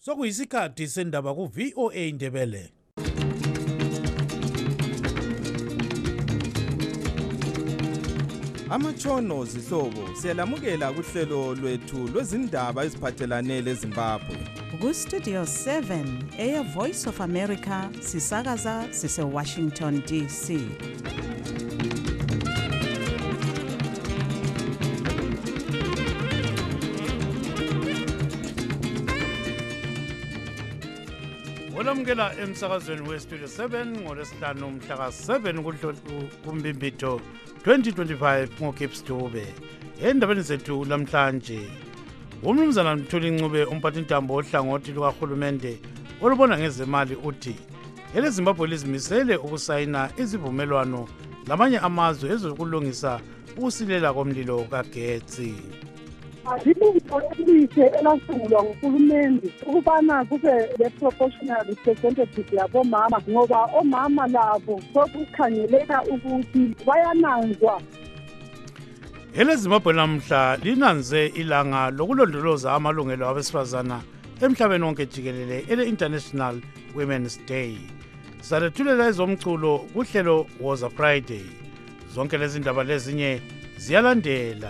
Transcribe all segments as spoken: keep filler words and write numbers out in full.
Sokuyisikhathi sendaba ku V O A Indebele. Amatshono zihlobo siyalamukela kuhlelo lwethu lwezindaba eziphathelane leZimbabwe. Ku Studio seven eya Voice of America sisakaza sise Washington D C. Olamukela emsakazweni we Studio seven ngolesihlanu mhla ka seven kuMbimbitho twenty twenty-five ngoKips Dube. Endabeni zethu lamhlanje, umnumzana Mthuli Ncube umphathintambo ohlangothi lukahulumende olubona ngezemali uthi eleZimbabwe lizimisele ukusayina izivumelwano lamanye amazwe ezokulungisa ukusilela komlilo kagetsi. Azilungu elihle elasungulwa nguhulumende ukubana kube le-proportional representative yabomama, ngoba omama labo sokukhangeleka ukuthi bayananzwa. EleZimbabwe namhla linanze ilanga lokulondoloza amalungelo abesifazana emhlabeni wonke jikelele ele-International Women's Day. Salethulela ezomculo kuhlelo Woza Friday. Zonke lezi ndaba lezinye ziyalandela.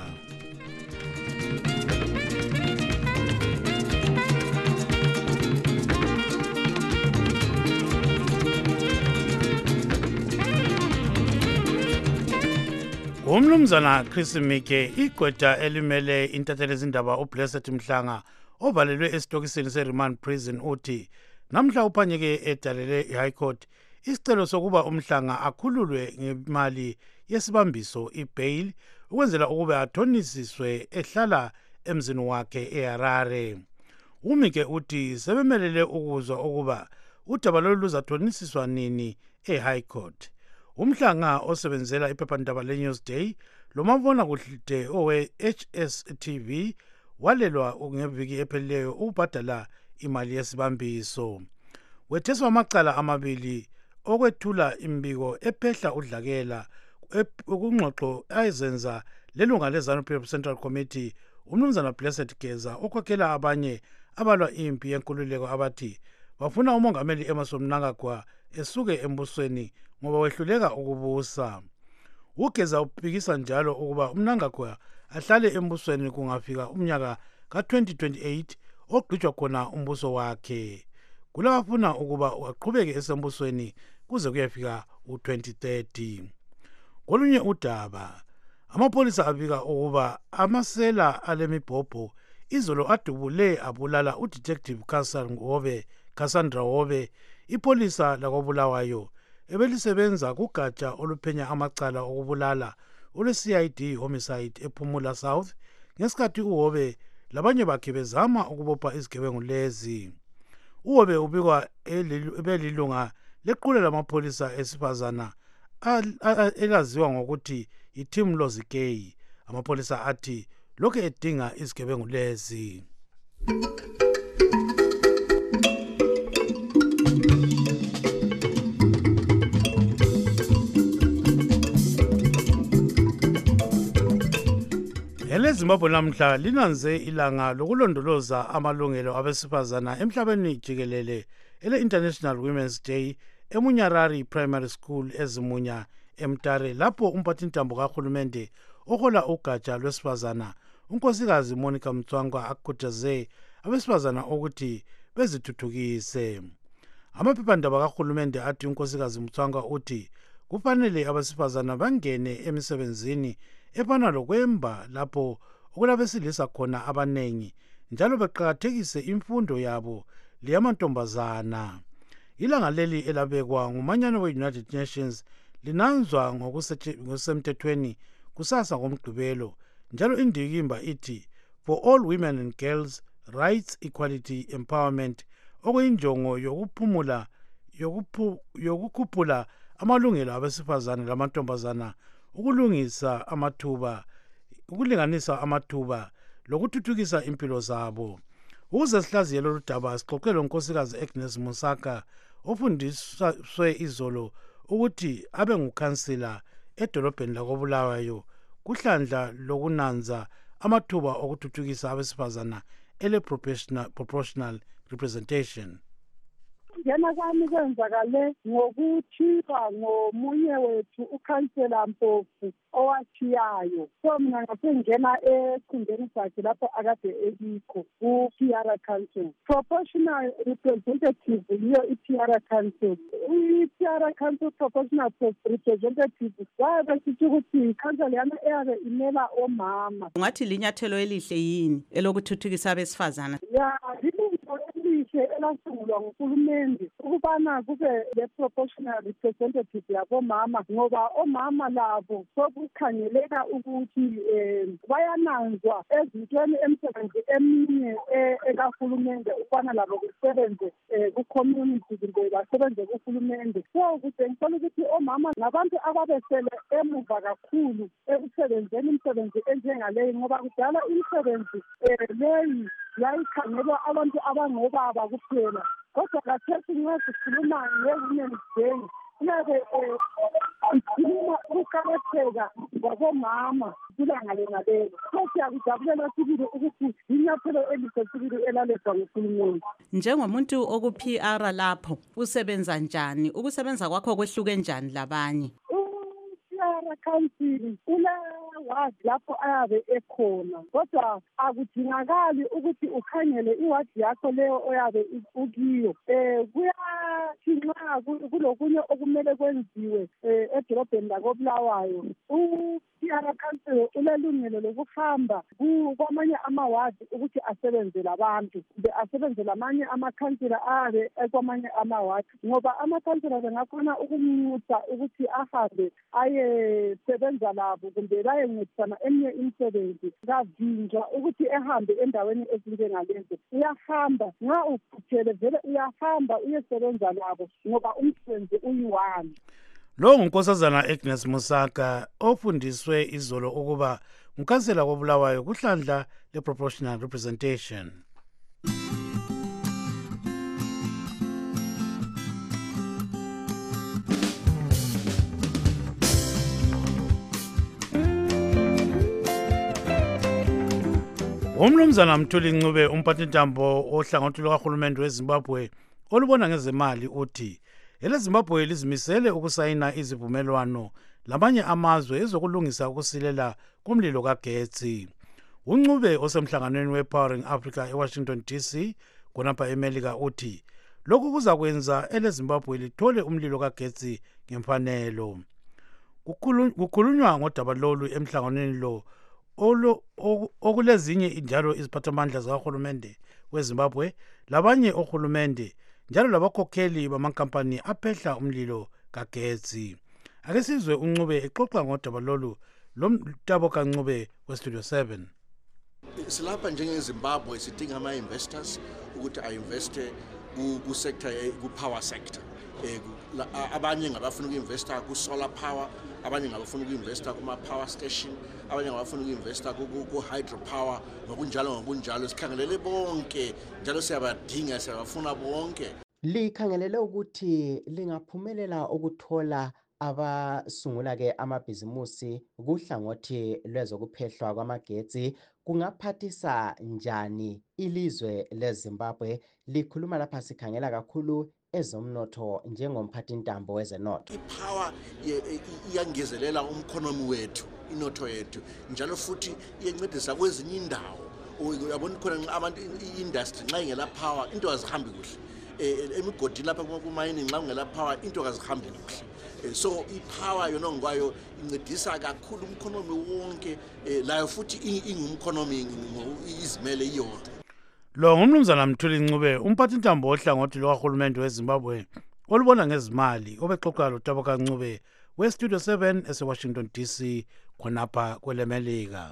Umnumzana Chris Mike igqwetha elimele intatheli ezindaba uBlessed Mhlanga ovalelwe esitokisini seRemand Prison uthi namhla uphanyeke edalele iHigh Court isicelo sokuba uMhlanga akhululwe ngemali yesibambiso ibail ukwenzela ukuba athonisiswe ehlala emzini wakhe eHarare. uMike uthi sebemelele ukuzwa ukuba udaba lolu luzathonisiswa nini eHigh Court. Umhlanga osebenzela iphephandaba leNewsday lomabona kude owe H S T V walelwa ngeviki ephelileyo ukubhadala imali yesibambiso. Wetheswa amacala amabili okwethula imbiko ephehla udlakela ukungxoxo ayizenza lelunga leZanu-P F Central Committee umnumzana Blessed Geza okwakhela abanye abalwa impi yenkululeko abathi bafuna umongameli Emmerson Mnangagwa esuke embusweni ngoba wehluleka ukubusa. Ugeza uphikisa njalo ukuba uMnangagwa ahlale embusweni kungafika umnyaka ka twenty twenty-eight ogqitshwa khona umbuso wakhe. Kulabafuna ukuba aqhubeke esembusweni kuze kuyefika u twenty thirty. Kolunye udaba, amapolisa abika ukuba amasela alemibhobho izolo adubule abulala uDetective Cassandra Hobe, ipolisa lakobulawayo ebelisebenza kugatsha oluphenya amacala okubulala ole-C I D homicide ePhumula South ngesikhathi uHobe labanye bakhe bezama ukubopha izigebengu lezi. uHobe ubikwa ebelilunga lequla lamapolisa esifazana elaziwa ngokuthi iTeam Lozikey. Amapolisa athi lokhu edinga izigebengu lezi. EleZimbabwe namhla linanze ilanga lokulondoloza amalungelo abesifazana emhlabeni jikelele ele-International Women's Day eMunyarari Primary School ezimunya eMtare, lapho umphathintambo kahulumende ohola ugatsha lwesifazana unkosikazi Monica Mtswangwa akhuthaze abesifazana ukuthi bezithuthukise. Amaphephandaba kahulumende athi unkosikazi Mtswangwa uthi kufanele abesifazana bangene emisebenzini efana lokwemba lapho okulabesilisa khona abanengi njalo beqakathekise imfundo yabo leyamantombazana. Ilanga leli elabekwa ngumanyano we-United Nations linanzwa ngokusemthethweni kusasa ngomgqibelo, njalo indikimba ithi for all women and girls rights, equality, empowerment, okuyinjongo yokuphumula yokukhuphula amalungelo abesifazane lamantombazana, ukulungisa amathuba, ukulinganisa amathuba lokuthuthukisa impilo zabo. Ukuze sihlaziye lolu daba sixoxele unkosikazi Agnes Musaka ofundiswe izolo ukuthi abe ngukhansila edolobheni lakobulawayo kuhlandla lokunanza amathuba okuthuthukisa abesifazana ele proportional Representation. Ngena kwami kwenzakale ngokuthiwa ngomunye wethu ukhansela Mpofu owathiyayo. So mina ngasengena ekhundeni sakhe lapho akade ekikho ku-P R Council. Proportional representative yiyo i-P R Council. I-P R Council proportional representative wabe sithi ukuthi ikhansela yana eyabe imela omama. Ungathi linyathelo elihle yini elokuthuthukisa abesifazana? Ya, yilunto elihle elasungulwa nguhulumende ukubana kube le proportional representative yabomama ngoba omama labo sokukhangeleka ukuthi bayananzwa ezintweni emsebenzi eminye ekahulumende ukubana labo kusebenze ku-community kumbe basebenze kuhulumende. So kutshengisa ukuthi omama ngabantu ababesele emuva kakhulu ekusebenzeni imisebenzi enjengaleyi ngoba kudala imisebenzi leyi yayikhangelwa abantu abangobaba kuphela. Kodwa kathesi nxa sikhuluma nge-Women's Day kuyabe sikhuluma ukuqakatheka kwabomama kulanga lenalelo. So siyakujabulela sibili ukuthi inyathelo elihle sibili elalethwa nguhulumende. Njengomuntu oku-P R lapho usebenza njani? Ukusebenza kwakho kwehluke njani labanye? Council ula wadi lapho ayabe ekhona kodwa akudingakali ukuthi ukhangele iwadi yakho leyo oyabe ukiyo. Eh kuyathi nxa kulokunye okumele kwenziwe edolobheni lakoBulawayo u-P R Council ulelungelo lokuhamba kwamanye amawadi ukuthi asebenze labantu kumbe asebenze lamanye amakhansila ayabe ekwamanye amawadi ngoba amakhansila bengakhona ukumnxusa ukuthi ahambe aye sebenza labo kumbe bayencedisana eminye imisebenzi kavinjwa ukuthi ehambe endaweni ezinjengalezo. Uyahamba nxa uphuthele vele uyahamba uyesebenza labo ngoba umsebenzi uyi-one. Lo ngunkosazana Agnes Musaka ofundiswe izolo ukuba ngukhansela koBulawayo kuhlandla le-proportional representation. Umnumzana Mthuli Ncube umphathintambo ohlangothi lukahulumende weZimbabwe olubona ngezemali uthi eleZimbabwe lizimisele ukusayina izivumelwano lamanye amazwe ezokulungisa ukusilela kumlilo kagetsi. uNcube osemhlanganweni we-Powering Africa eWashington D C khonapha eMelika uthi lokhu kuzakwenza eleZimbabwe lithole umlilo kagetsi ngemfanelo. Kukhulunywa ngodaba lolu emhlanganweni lo Olo okulezinye njalo iziphathamandla zikahulumende weZimbabwe labanye ohulumende njalo labakhokheli bamankampani aphehla umlilo kagetsi. Ake sizwe uNcube exoxa ngodaba lolu lomtabo kaNcube weStudio seven. Silapha njengeZimbabwe sidinga ama-investors ukuthi a-investe ku-sector ku-power sector. Abanye ngabafuna uku-investa ku-solar power, abanye ngabafuna uku-investa kuma-power station, abanye ngabafuna uku-investa ku-hydropower, ngokunjalo ngokunjalo sikhangelele bonke njalo siyabadinga siyabafuna bonke. Likhangelele ukuthi lingaphumelela ukuthola abasungula ke amabhizimusi kuhlangothi lwezokuphehlwa kwamagetsi kungaphathisa njani ilizwe leZimbabwe. Likhuluma lapha sikhangela kakhulu ezomnotho njengomphathintambo wezenotho. Ipower iyangezelela umkhonomi wethu, inotho yethu, njalo futhi iyancedisa kwezinye indawo. Uyabona khona abantu i-industry nxa ingela power into azihambi kuhle. Emigodi lapha kuma-mining nxa ungela power into azihambi kuhle. So ipower yona ngokwayo incedisa kakhulu umkhonomi wonke, layo futhi ingumkhonomi izimele iyodwa. Lo ngumnumzana Mthuli Ncube umphathintambo ohlangothi lukahulumende weZimbabwe olubona ngezimali obexoxa loTabo kaNcube weStudio seven eseWashington D C khonapha kweleMelika.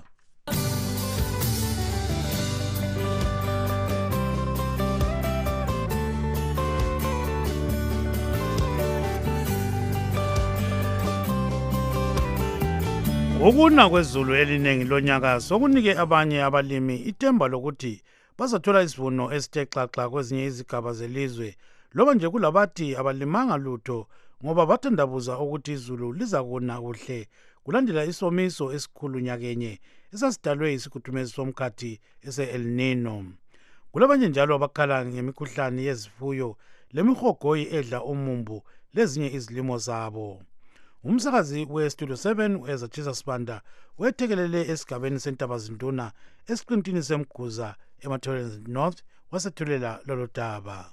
Ukuna kwezulu elinengi lonyaka sokunike abanye abalimi ithemba lokuthi bazathola isivuno esithe xaxa kwezinye izigaba zelizwe loba nje kulabathi abalimanga lutho ngoba bathandabuza ukuthi izulu lizakuna kuhle kulandela isomiso esikhulu nyakenye esasidalwe isikhuthumezi somkhathi ese-El Nino. Kulabanye njalo abakhala ngemikhuhlane yezifuyo lemihogoyi edla umumbu lezinye izilimo zabo. Umsakazi we-Studio seven uEzachisa Sibanda wethekelele esigabeni seNtabazinduna esiqintini semguza eMathole North wasethulela lolo daba.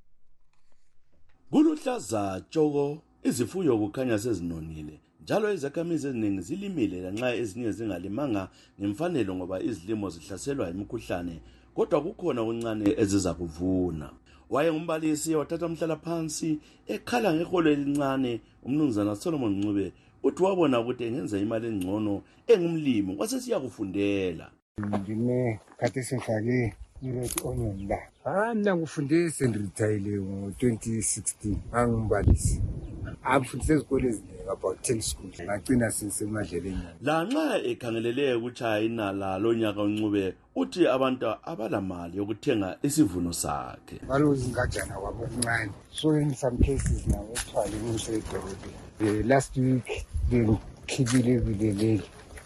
Kuluhlaza tshoko, izifuyo kukhanya sezinonile njalo izakhamizi eziningi zilimile lanxa ezinye zingalimanga ngemfanelo ngoba izilimo zihlaselwa imikhuhlane, kodwa kukhona okuncane eziza kuvuna. Waye ngumbalisi wathatha umhlala phansi ekhala ngeholo elincane umnumzana Solomon Ncube uthi wabona ukuthi engenza imali engcono engumlimi wasesiya kufundela. Ngime khathi sifake ired onion la. Ah mina ngifunde sendiretire ngo twenty sixteen angumbalisi. Angifundise ezikole eziningi about ten schools. Ngagcina sisemadleleni. Lanxa ekhangelele ukuchaya inala lonyaka uNcube uthi abantu abalamali yokuthenga isivuno sakhe. Balozi ngajana kwabo okuncane. So in some cases now ethwala ngimse edolobheni. The last week ngikhibile vileleli.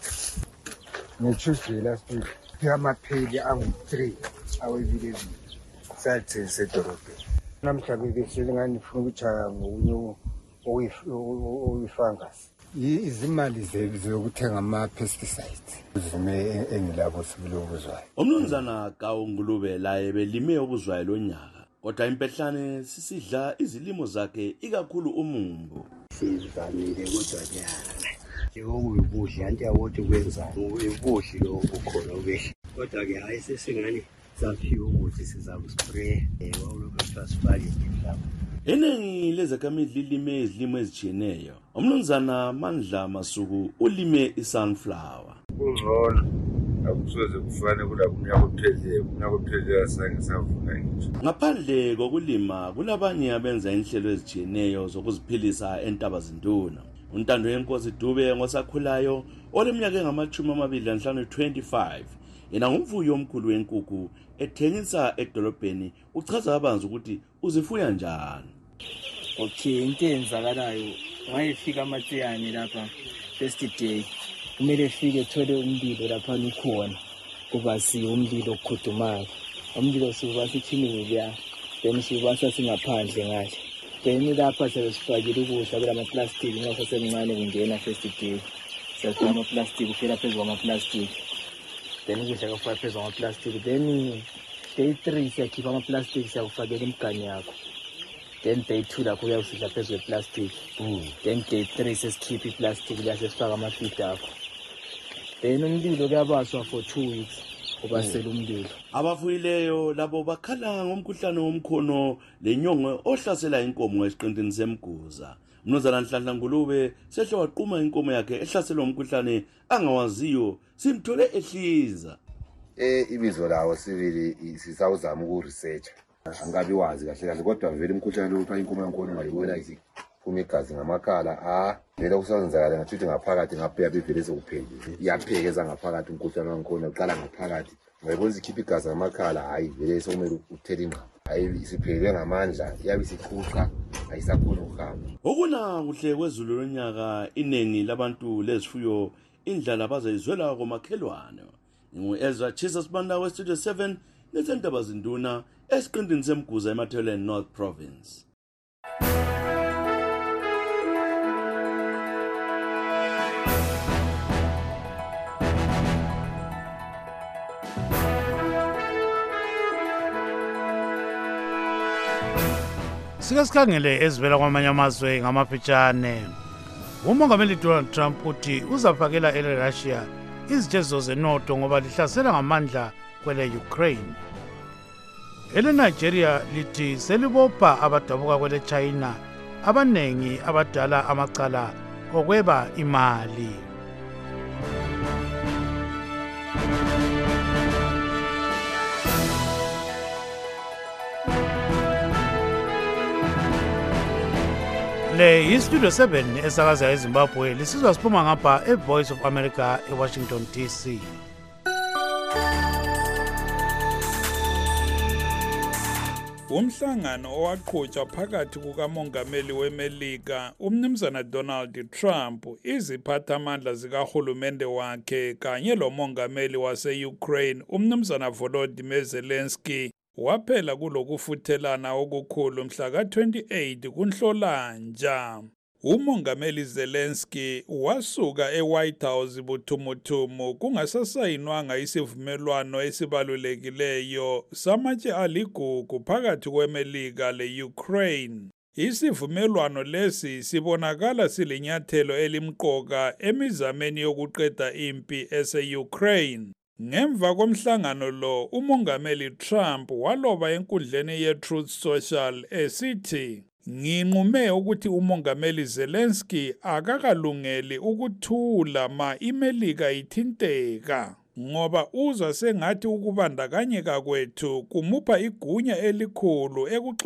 NgeTuesday last week amapheli angu three awevileleli. Sathi sedolobheni. Namhlanje behleli ngani ngifuna ukuchaya ngokunye oyifungus. Izimali zokuthenga ama pesticides zime engilabo sibilo okuzwayo. Umnumzana kaNgulube laye belime okuzwayo lonyaka, kodwa impehlane sisidla izilimo zakhe ikakhulu umumbu. Sizamile kodwa nyana njengokuyibudla anti yawothi kwenza ubudli lokukhona obehle, kodwa ke hayi sesingani saphiwa ukuthi sizakuspray wawulokho sifake ngemhlaba. Eningi lezakhamizi lilime izilimo ezitshiyeneyo. Umnumzana Mandla Masuku ulime isunflower. Kungcono akusoze kufane kulapho unyaka uphezile unyaka uphezile asange savuna nje. Ngaphandle kokulima kulabanye abenza inhlelo ezitshiyeneyo zokuziphilisa eNtabazinduna. uNtando yenkosi Dube ngosakhulayo oleminyaka engamachumi amabili lanhlanu twenty-five yena ngumfuyi omkhulu wenkukhu ethengisa edolobheni uchaza abanzi ukuthi uzifuya njani. Okay, into enzakalayo wayefika amatsiyane lapha first day kumele efike ethole umlilo lapha ukhona kuba si umlilo okhudumayo. Umlilo siba sithini kuya then siba sasingaphandle ngathi then lapha sesifakile ukudla bela ama plastic ngase semncane kungena first day sesifaka ama plastic ufika phezulu kwama plastic then ukudla kufaka phezulu kwama plastic then day three siyakhipha ama plastic siyakufakela imigani yakho. Then day two la kuya usidla phezulu plastic. Mm. Then day three sesikhipha iplastic la sesifaka ama feed akho. Then umlilo kuyabaswa for two weeks ubasela umlilo. Abafuyileyo labo bakhala ngomkhuhlane womkhono lenyongo ohlasela inkomo esiqintini semguza. Mnumzana Nhlanhla Ngulube sehle waquma inkomo yakhe ehlaselwa umkhuhlane angawaziyo simthole ehliza. Eh ibizo lawo sibili sisawuzama uku research. Angabi wazi kahle kahle kodwa vele umkhuhlane lo uthi inkomo yankona ngayibona isiphuma igazi ngamakhala ah lela kusenzakala ngathi ngaphakathi ngapheya bevele sokuphelile iyaphekeza ngaphakathi umkhuhlane wankona uqala ngaphakathi ngayibona isikhipha igazi ngamakhala hayi vele sokumele uthele ingqa hayi isiphelele ngamandla yabe isiqhuqa ayisakhona ukuhamba. Okuna kuhle kwezulu lonyaka inengi labantu lezifuyo indlala bazayizwela komakhelwane. NguEzachisa Sibanda we-Studio seven nesentabazinduna esiqintini semguza eMathole North Province. Sike sikhangele ezivela kwamanye amazwe ngamafitshane. Umongameli Donald Trump uthi uzafakela ele-Russia izitshezo zenotho ngoba lihlasela ngamandla kwele Ukraine. Ele Nigeria lithi selibopha abadabuka kwele China abanengi abadala amacala okweba imali. Le yiStudio seven esakaza eZimbabwe lisizwa siphuma ngapha eVoice of America eWashington D C. Umhlangano owaqhutshwa phakathi kukamongameli weMelika umnumzana Donald Trump, iziphathamandla zikahulumende wakhe kanye lomongameli wase-Ukraine umnumzana Volodymyr Zelensky waphela kulokufuthelana okukhulu mhla ka twenty-eight kuNhlolanja. Umongameli Zelensky wasuka eWhite House buthumuthumu kungasasayinwanga isivumelwano esibalulekileyo samatshe aligugu phakathi kweMelika le-Ukraine. Isivumelwano lesi sibonakala silinyathelo elimqoka emizameni yokuqeda impi ese-Ukraine. Ngemva komhlangano lo, umongameli Trump waloba enkundleni ye-Truth Social esithi, "Nginqume ukuthi umongameli Zelensky akakalungeli ukuthula ma iMelika ithinteka, ngoba uzwa sengathi ukubandakanyeka kwethu kumupha igunya elikhulu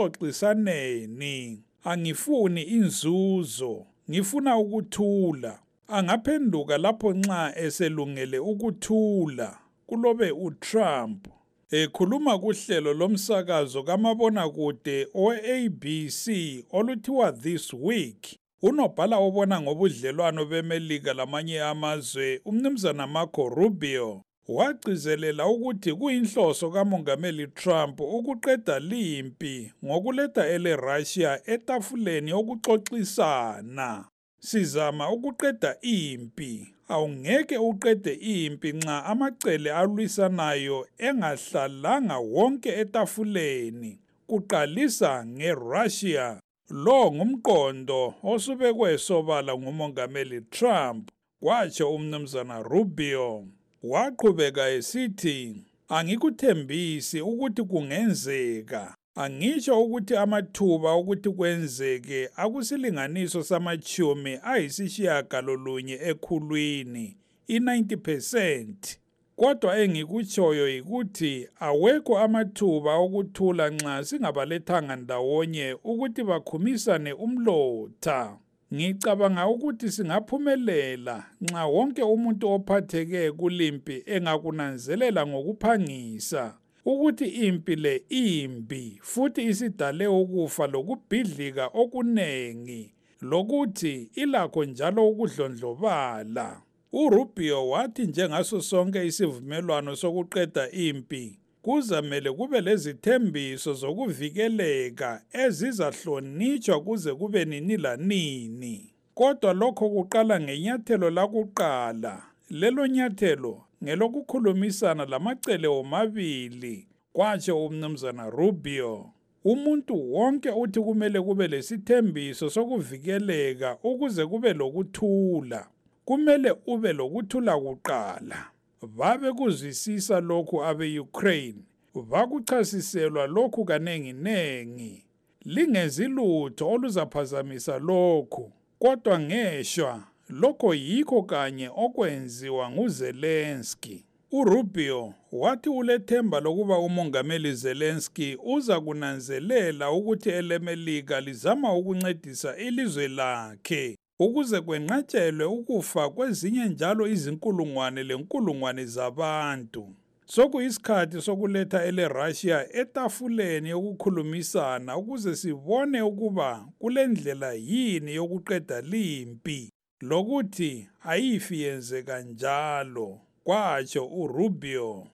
ekuxoxisaneni. Angifuni inzuzo, ngifuna ukuthula. Angaphenduka lapho nxa eselungele ukuthula," kulobe uTrump. Ekhuluma kuhlelo lomsakazo kamabonakude owe-A B C oluthiwa This Week, unobhala obona ngobudlelwano beMelika lamanye amazwe, umnumzana Marco Rubio, wagcizelela ukuthi kuyinhloso kamongameli Trump ukuqeda limpi ngokuletha ele-Russia etafuleni yokuxoxisana. "Sizama ukuqeda impi. Awungeke uqede impi nxa amacele alwisanayo engahlalanga wonke etafuleni, kuqalisa ngeRussia." Lo ngumqondo osubekwe sobala ngumongameli Trump, kwatsho umnumzana Rubio. Waqhubeka esithi, "Angikuthembisi ukuthi kungenzeka. Angisho ukuthi amathuba ukuthi kwenzeke akusilinganiso samachumi ayisishiyagalolunye ekhulwini, i-ninety percent. Kodwa engikutshoyo yikuthi awekho amathuba okuthula nxa singabalethanga ndawonye ukuthi bakhumisane umlotha. Ngicabanga ukuthi singaphumelela nxa wonke umuntu ophatheke kulimpi engakunanzelela ngokuphangisa ukuthi impi le imbi futhi isidale ukufa lokubhidlika okunengi, lokuthi ilakho njalo ukudlondlobala." uRubio wathi njengaso sonke isivumelwano sokuqeda impi, kuzamele kube lezithembiso zokuvikeleka ezizahlonitshwa kuze kube nini lanini. Kodwa lokho kuqala ngenyathelo lakuqala. Lelo nyathelo ngelokukhulumisana lamacele omabili, kwatsho umnumzana Rubio. Umuntu wonke uthi kumele kube lesithembiso sokuvikeleka ukuze kube lokuthula. Kumele ube lokuthula kuqala. Babe kuzwisisa lokhu abe-Ukraine, bakuchasiselwa lokhu kanenginengi. Lingenzi lutho oluzaphazamisa lokhu, kodwa ngeshwa lokho yikho kanye okwenziwa nguZelensky. uRubio wathi ulethemba lokuba umongameli Zelensky uza kunanzelela ukuthi eleMelika lizama ukuncedisa ilizwe lakhe ukuze kwenqatshelwe ukufa kwezinye njalo izinkulungwane lenkulungwane zabantu. Sokuyisikhathi sokuletha ele-Russia etafuleni yokukhulumisana ukuze sibone ukuba kulendlela yini yokuqeda limpi, lokuthi ayifi yenze kanjalo, kwatsho uRubio.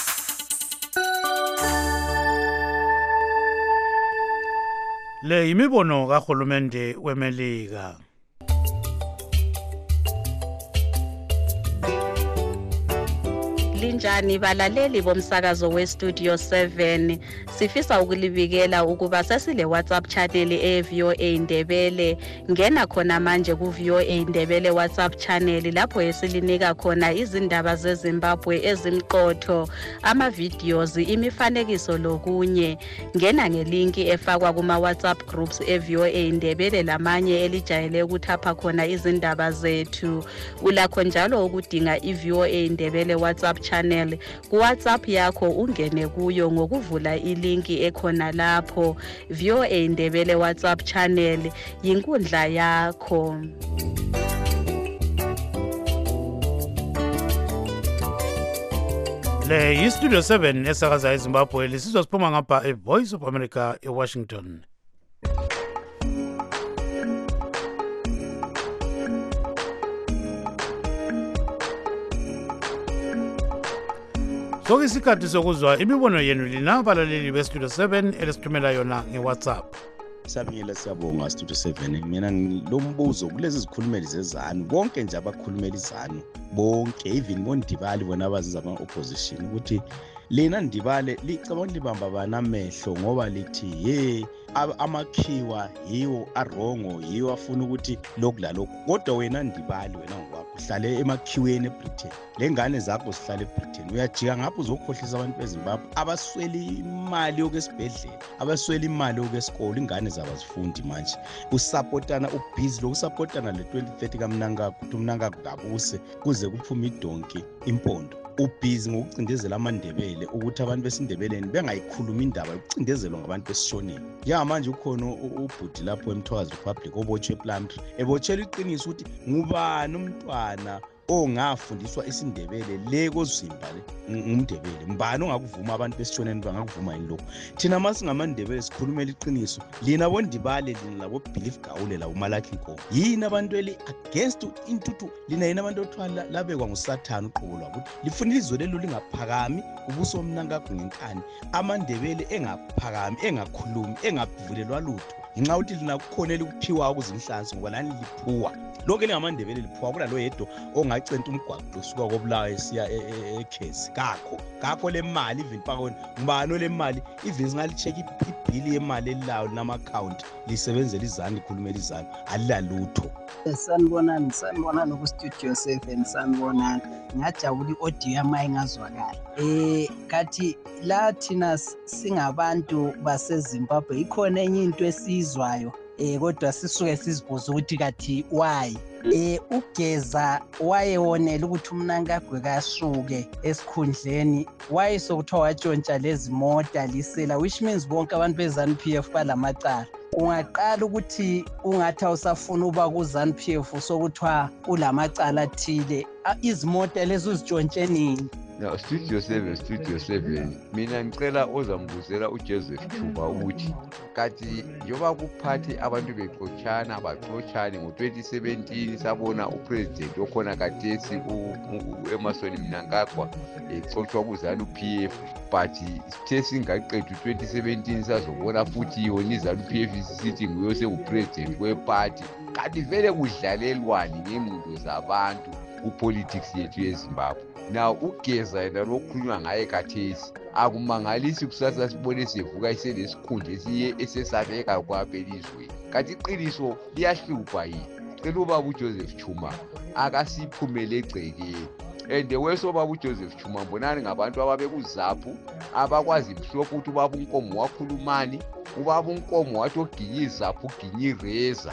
Le yimibono kahulumende weMelika. Linjani balaleli bomsakazo we-Studio seven, sifisa ukulibikela ukuba sesile WhatsApp channel e-V O A Ndebele. Ngena khona manje ku-V O A Ndebele WhatsApp channel lapho esilinika khona izindaba zeZimbabwe ezimqotho, ama-videos, imifanekiso lokunye. Ngena ngelinki efakwa kuma-WhatsApp groups e-V O A Ndebele lamanye elijayele ukuthapha khona izindaba zethu. Ulakho njalo ukudinga i-V O A Ndebele WhatsApp channel ku WhatsApp yakho, ungene kuyo ngokuvula ilinki ekhona lapho. V O A Ndebele WhatsApp channel yinkundla yakho. Le yi-Studio seven esakaza eZimbabwe, lisizwa siphuma ngapha e-Voice of America eWashington. sokuyisikhathi sokuzwa imibono yenu lina balaleli bestudio seven elisithumela yona nge-WhatsApp. Sabingela siyabonga Studio seven. Mina ngilombuzo kulezi zikhulumeli zezanu bonke nje abakhulumeli izanu bonke even bondibali bona abaziza ama opposition ukuthi lena ndibale licabanga libamba bana amehlo ngoba lithi hey amakhiwa yiwo arongo yiwo afuna ukuthi lokula lokho kodwa wena ndibali wena ngokwakho uhlale emakhiweni eBritain lengane zakho zihlale eBritain uyajika ngapho uzokhohlisa abantu beZimbabwe abasweli imali yokwesibhedlela abasweli imali yokwesikole ingane zabazifundi manje usupportana ubhizi lokusupportana le twenty thirty kaMnangagwa ukuthi uMnangagwa kabuse kuze kuphume idonki impondo ubhizi ngokucindezela amandebele ukuthi abantu besindebeleni bengayikhuluma indaba yokucindezelwa ngabantu besishoneni ya manje ukhona ubhudi lapho eMthwazi Republic obotshwe Plumtree ebotshela iqiniso ukuthi ngubani umntwana ongafundiswa isindebele le kozimba le ngumndebele mbani ongakuvuma abantu besishoneni bangakuvuma yini lokho thina masingamandebele sikhulumela iqiniso lina bondibale lina labo belief gawule la uMalaki Nkomo yini abantu eli against intuthu lina yini abantu othwala labekwa nguSathana uqobo lwabo lifuna izwe lelo lingaphakami ubuso Mnangagwa ngenkani amandebele engaphakami engakhulumi engavulelwa lutho nginxa uthi lina kukhonela ukuphiwa ukuzinhlansi ngoba lani liphuwa lokho lingamandebele liphuwa kula lo yedwa ongacenta umgwaqo usuka koBulawayo esiya eKhezi kakho kakho le mali even pakona ngibani le mali even singalicheck ibhili yemali elawo nama account lisebenzela izani ikhulumela izani alilalutho. Sanibonani sanibonani ku Studio seven sanibonani ngajabula iaudio yami ingazwakala eh kathi la thina singabantu baseZimbabwe ikhona enye into esizwayo eh kodwa sisuke sizibuza ukuthi kathi why eh ugeza wayewonela ukuthi uMnangagwa kasuke esikhundleni why sokuthiwa watshontsha lezi mota lisela which means bonke abantu beZanu P F balamacala ungaqala ukuthi ungathi awusafuna uba kuZanu P F sokuthiwa ulamacala athile izimota lezo uzitshontshe nini. No, Studio seven, Studio seven. Mina ngicela ozambuzela uJoseph Chuba ukuthi kathi njoba kuphathi abantu bexochana baxochane ngo twenty seventeen sabona upresident okhona kathesi uEmmerson Mnangagwa exochwa kuZanu P F but sithe singaqedwe twenty seventeen sazobona futhi yona iZanu P F sithi nguye sekupresident weparty kanti vele kudlalelwani ngemuntu zabantu kupolitics yethu yeZimbabwe. Now ugeza yena lokhulunywa ngaye kathesi akumangalisi kusasa sibone sivuka iselesikhundla esiye esesabeka kwabelizwe kanti iqiniso liyahlupha yini cela ubaba uJoseph Chuma akasiphumele egcekeni and weso baba uJoseph Chuma mbonani ngabantu ababekuzaphu abakwazi mhlophe ukuthi ubaba uNkomo wakhulumani ubaba uNkomo wathi oginyiza zaphu ginyireza.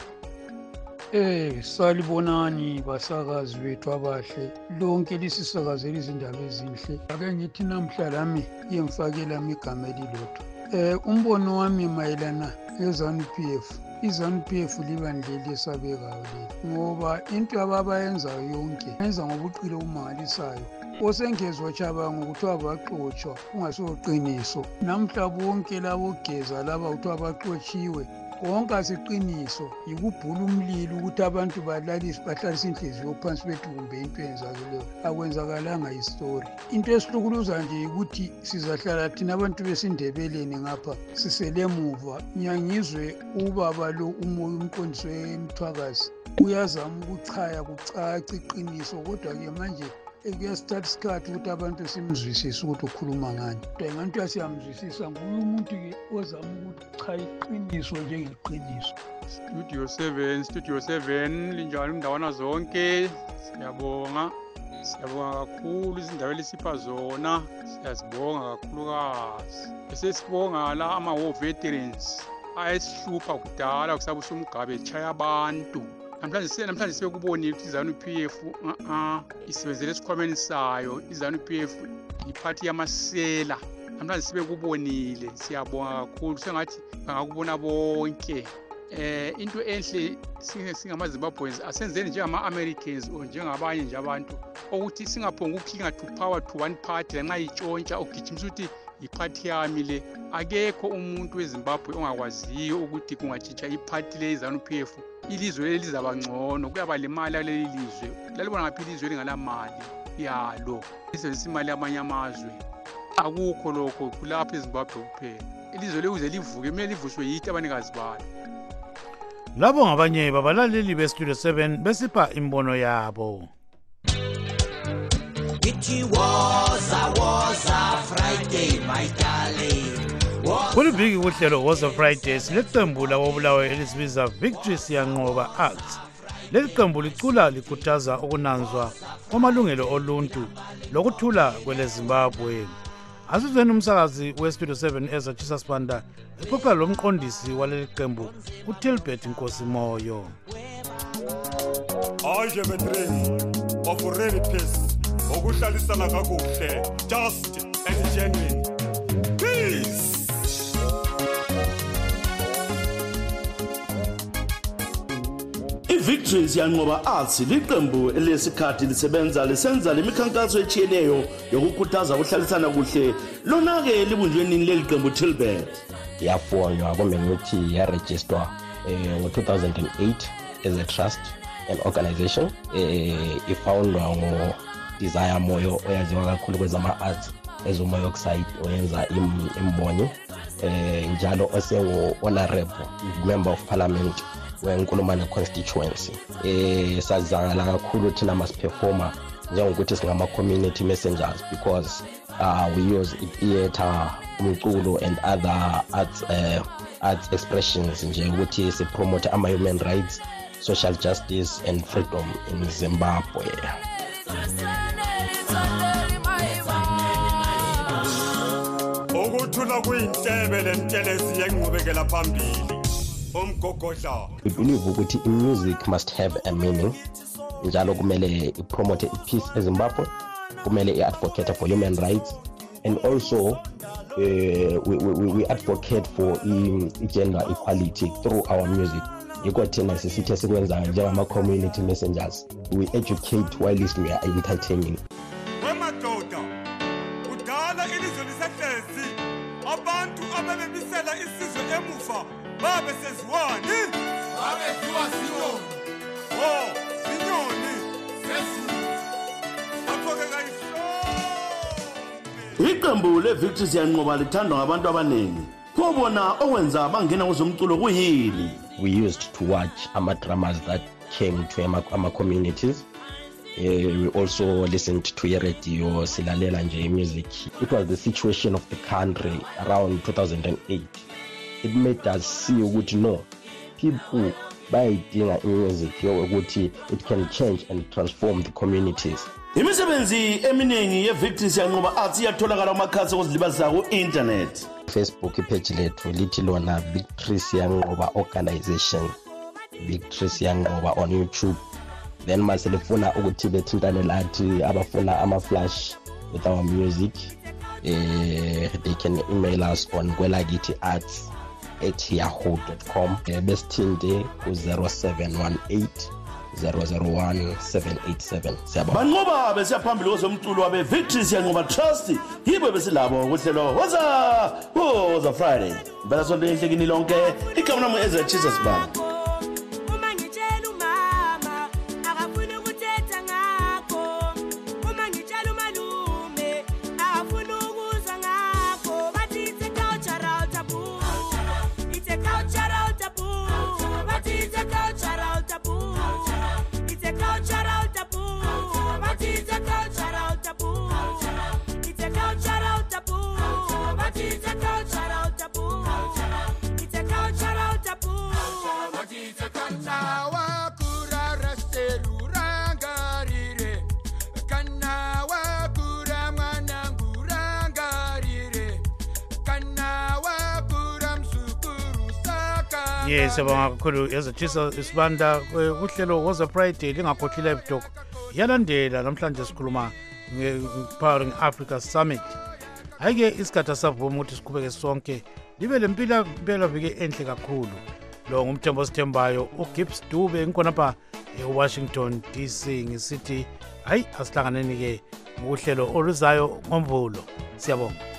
Eh salibonani basakazi bethu abahle lonke lisisakazela izindaba ezinhle ake ngithi namhla lami yemfakela igama elilodwa eh umbono wami mayelana neZanu P F iZanu P F libandleli esabekayo leli ngoba into ababayenzayo yonke yenza ngobuqilo umangalisayo osengezwe chabanga ukuthi abaxoxwa ungasoqiniso namhla bonke labo geza laba ukuthi abaxoxiwe wonke asiqiniso ikubhula umlilo ukuthi abantu balalise bahlalisa inhliziyo phansi bethu kumbe into eyenzakeleyo akwenzakalanga istory into esihlukuluza nje ukuthi sizahlala thina abantu besindebeleni ngapha siselemuva nyangizwe ubaba lo umoya umqondisi weMthwakazi uyazama ukuchaya kucaca iqiniso kodwa ke manje ekuyasithatha isikhathi ukuthi abantu simzwisise ukuthi ukhuluma ngani kodwa ngathi uyasiyamzwisisa nguye umuntu-ke ozama ukuthi cha iqiniso njengeqiniso. Studio seven, Studio seven linjalo indawana zonke siyabonga siyabonga kakhulu izindaba elisipha zona siyazibonga kakhulukazi esesibonga la ama-war veterans ayesihlupha kudala kusabusa umgabe echaya abantu namhlanje namhlanje sebekubonile ukuthi iZanu P F uh isebenzele esikhwameni sayo iZanu P F iphathi yamasela namhlanje sebekubonile siyabonga kakhulu sengathi bangakubona bonke eh into enhle singamaZimbabweans asenzeni njengama-Americans or njengabanye nje abantu ukuthi singaphonga ukukhinga to power to one party lanxa itshontsha ugijimisa ukuthi iphathi yami le akekho umuntu weZimbabwe ongakwaziyo ukuthi kungatshintsha iphathi le iZanu P F ilizwe leli lizaba ngcono kuyaba le mali yaleli lizwe lalibona ngaphi ilizwe lingalamali yalo lisebenzisa imali yamanye amazwe akukho lokho kulapha eZimbabwe kuphela. Ilizwe lekuze livuke kumele livushwe yithi abanikazi balo. Labo ngabanye babalaleli beStudio seven besipha imbono yabo. It was a was a Friday, my darling. Kulibiki kuhlelo was a Friday sileqembu labobulawe elisibiza Victory Siyanqoba Arts. Leli qembu licula likhuthaza ukunanzwa kwamalungelo oluntu lokuthula kwele Zimbabwe. Asizweni umsakazi weStudio seven ezaThisa Sibanda exoxa lomqondisi waleli qembu uTilbert Nkosimoyo. Aje betrayal of real peace okuhlalisana kakuhle just and genuine peace. iVictory Siyanqoba Arts liqembu elesikhathi lisebenza lisenza lemikhankaso etshiyeneyo yokukhuthaza ukuhlalisana kuhle lona ke libunjweni leli qembu Tilbert. Yafonywa komenuthi ya register ngo two thousand eight as a trust and organization eh ifoundwa ngo Desire Moyo oyaziwa kakhulu kwezama arts ezumoyo oxide oyenza imbonyo eh njalo osengo honorable member of parliament weNkulumane constituency. Eh sazala kakhulu thina mas performer njengokuthi singama community messengers because uh, we use theater, umculo and other arts uh, arts expressions nje ukuthi si promote ama human rights, social justice and freedom in Zimbabwe. Okuthula kuyintebe lentelezi yenqubekela phambili. We believe ukuthi music must have a meaning. Njalo kumele ipromote peace eZimbabwe, kumele advocate for human rights, and also uh, we, we, we advocate for um, gender equality through our music. Yiko thina sisithe sikwenza njengama community messengers. We educate while we are entertaining. Wemadoda udala ilizwe lisehlezi abantu abebebisela isizwe emuva babe seziwani babe ziwa zinyoni oh zinyoni sezulu akhoke kayihlo. Iqembu leVictory Siyanqoba lithandwa ngabantu abaningi. Kubona okwenza bangena kuzomculo kuyini? We used to watch ama dramas that came to ama, ama communities. Uh, we also listened to a radio silalela nje music. It was the situation of the country around two thousand eight. It made us see ukuthi no, people bayidinga music yokuthi it can change and transform the communities. Imisebenzi eminingi yeVictory Siyanqoba Arts iyatholakala kumakhasi okuzilibazisa ku-internet. Facebook page lethu lithi lona Victory Siyanqoba Organization, Victory Siyanqoba on YouTube. Then maselefuna ukuthi bethintane lathi abafuna ama-flash with our music, uh, they can email us on kwelakithi arts at yahoo dot com. Uh, besithinte ku zero seven one eight zero zero one seven eight seven. Banqoba besiyaphambili kwezomculo wabe Victory Siyanqoba Trust yibo besilabo kuhlelo woza woza Friday. Mbela sonto enhlekini lonke igama nami ezaThisa Sibanda. Yes, abangakakhulu ezaThisa Sibanda uhlelo woza Friday lingakhohlile ebuthoko. Yalandela namhlanje sikhuluma nge-Empowering Africa Summit. Ayike isikhathi savuma ukuthi siqhubeke sonke libe lempila impela vike enhle kakhulu. Lo ngumthembo sithembayo uGibbs Dube ngikona pha eWashington D C ngisithi hayi asihlanganeni ke ngohlelo oluzayo ngomvulo. Siyabonga.